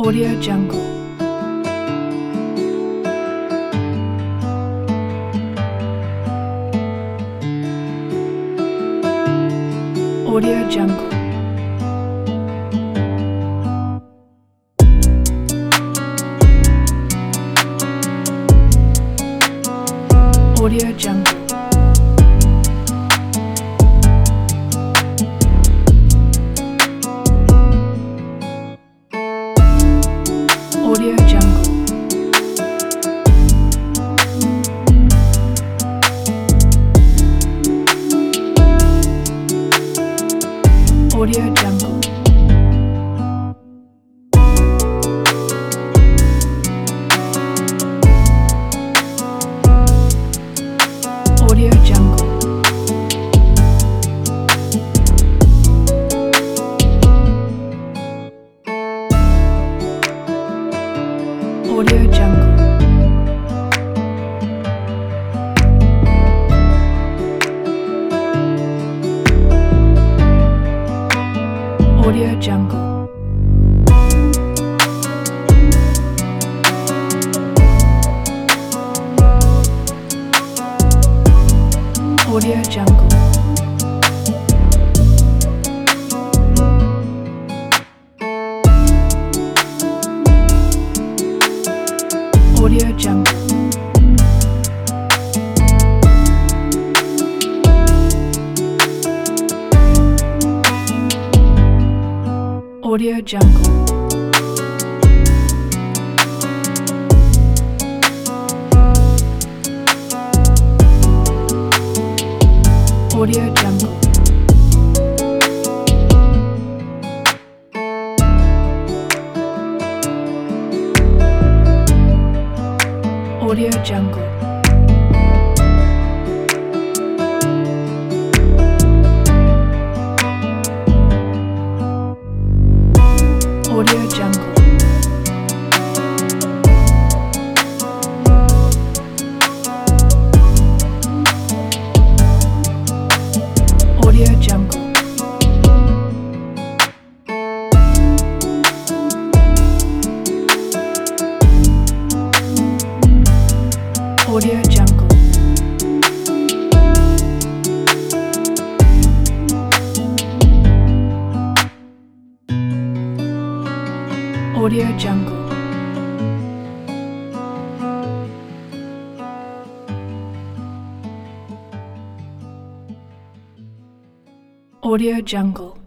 Audio Jungle. Audio Jungle. Audio Jungle. Audio Jungle. Audio Jungle. Audio Jungle. Audio Jungle. Audio Jungle. Audio Jungle. Audio Jungle. Audio Jungle. Audio Jungle. Audio Jungle. Audio Jungle. Audio Jungle. Audio Jungle. Audio Jungle. Audio Jungle.